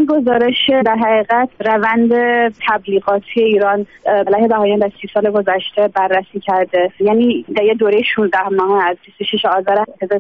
این گزارش در حقیقت روند تبلیغاتی ایران علیه بهائیان در 30 سال گذشته بررسی کرده. یعنی در یه دوره 16 ماه از 26 آذر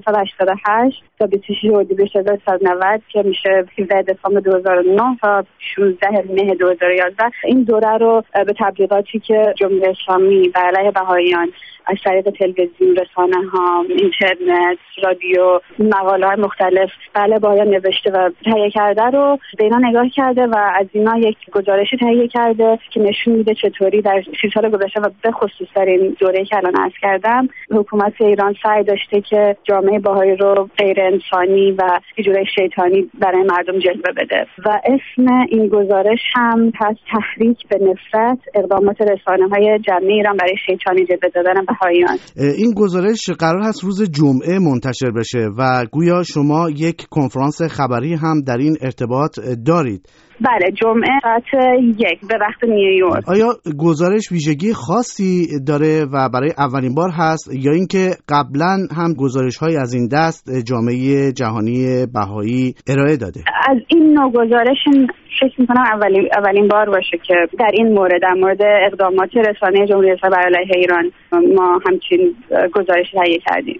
1388 تا 26 اردیبهشت 1390 که میشه 17 دسامبر 2009 تا 16 مه 2011 این دوره رو به تبلیغاتی که جمهوری اسلامی بر علیه بهائیان از طریق تلویزیون، رسانه‌ها، اینترنت، رادیو، مقاله‌های مختلف بله بهائیان نوشته و تهیه کرده رو به اینا نگاه کرده و از اینا یک گزارشی تهیه کرده که نشون میده چطوری در 30 سال گذشته و به خصوص در این دوره‌ای که الان عرض کردم حکومت ایران سعی داشته که جامعه بهائی رو غیر انسانی و یه جورای شیطانی برای مردم جلوه بده و اسم این گزارش هم هست تحریک به نفرت، اقدامات رسانه‌های جمعی ایران برای شیطانی جلوه دادن بهائیان. این گزارش قرار هست روز جمعه منتشر بشه و گویا شما یک کنفرانس خبری هم در این ارتباط دارید. بله، جمعه ساعت 1 به وقت نیویورک. آیا گزارش ویژگی خاصی داره و برای اولین بار هست یا اینکه قبلا هم گزارش‌های از این دست جامعه جهانی بهایی ارائه داده؟ از این نوع گزارش فکر می‌کنم اولین بار باشه که در این مورد، در مورد اقدامات رسانه جمهوری اسلامی بر علیه ایران ما همچین گزارش تهیه کردیم.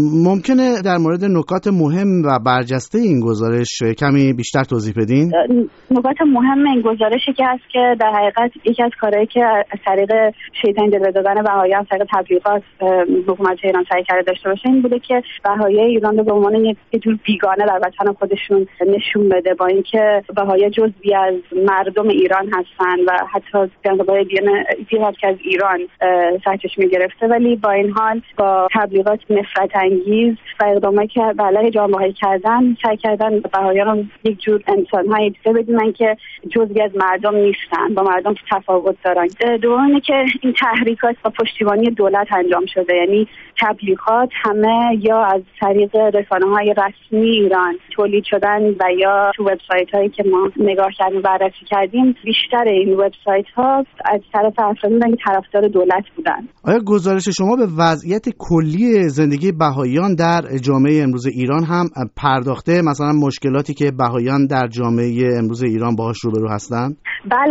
ممکنه در مورد نکات مهم و برجسته این گزارش کمی بیشتر توضیح بدین؟ نکات مهم این گزارشی که هست که در حقیقت یکی از کارهایی که از طریق شیطان جلوه دادن بهائیان از طریق تبلیغات حکومت ایران سعی کرده داشته باشه این بوده که بهائی ایران رو به عنوان یک جور بیگانه در وطن خودشون نشون بده، با اینکه بهائی جزئی از مردم ایران هستن و حتی جنبه‌های دیگه که از ایران سرچشمه گرفته، ولی با این حال با تبلیغات نفرت انگیز و اقداماتی که علیه جامعه کردن سعی کردن بهائیان رو یک جور انسان‌های دیگه بدونن که جزئی از مردم نیستن، با مردم تفاوت دارن. دومه که این تحریکات با پشتیبانی دولت انجام شده، یعنی تبلیغات همه یا از طریق رسانه‌های رسمی ایران تولید شدن و یا تو وبسایت‌هایی که ما نگاه کردیم بررسی کردیم بیشتر این وبسایت‌ها از طرف افرادی بودن که طرفدار دولت بودن. آیا گزارش شما به وضعیت کلی زندگی بهائیان در جامعه امروز ایران هم پرداخته؟ مثلا مشکلاتی که بهائیان در جامعه امروز ایران باهاش روبرو هستن؟ بله،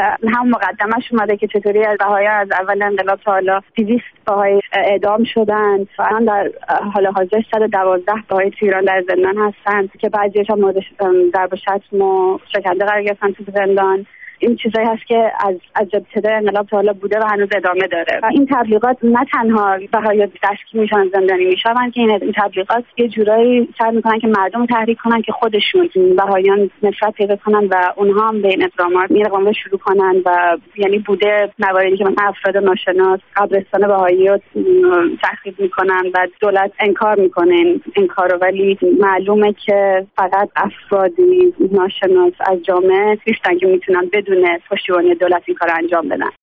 هم مقدمش اومده که چطوری از بهائیان از اول انقلاب تا حالا 200 بهائی اعدام شدن و الان در حال حاضر 112 بهائی تو ایران در زندان هستن که بعضی‌هاش هم مورد ضرب و شتم و شکنجه قرار گرفتن تو زندان. این چیزایی هست که از ابتدای انقلاب تا حالا بوده و هنوز ادامه داره. و این تبلیغات نه تنها بهائی‌ها دستگیر میشن، زندانی میشن، که این تبلیغات یه جورایی سعی میکنن که مردم رو تحریک کنن که خودشون بهائیان نفرت پیدا کنن و اونها هم به این اقدامات شروع کنن و یعنی بوده مواردی که مثلا افراد ناشناس قبرستان بهائی رو تخریب میکنن و دولت انکار میکنه این کارو، ولی معلومه که فقط افرادی ناشناس از جامعه نیستن که میتونن بدون پشتیبانی دولت این کار انجام بدن.